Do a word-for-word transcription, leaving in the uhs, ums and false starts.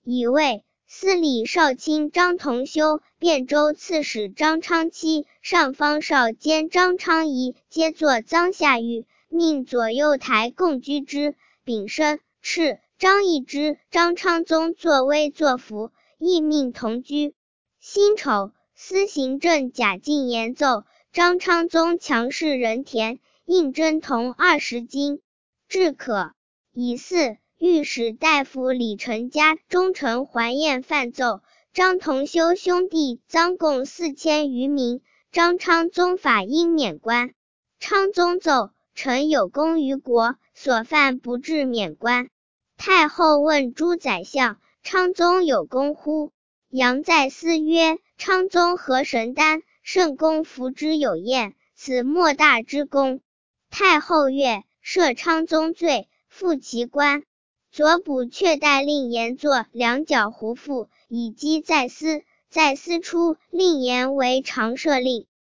乙未，司礼少卿张同修、汴州刺史张昌期、上方少监张昌仪皆作臧下狱，命左右台共居之。丙申，敕张易之、张昌宗作威作福，亦命同居。辛丑，司行正贾进言奏，张昌宗强势人田，应征铜二十斤，至可。乙巳，御史大夫李成家忠臣还宴饭奏，张同修兄弟赃共四千余名，张昌宗法应免官。昌宗奏，臣有功于国，所犯不至免官。太后问诸宰相，昌宗有功乎？杨再思曰：昌宗何神丹，圣公服之有验，此莫大之功。太后曰：赦昌宗罪，复其官。左补阙代令言作两角胡赋，以击再思。再思出，令言为常赦令。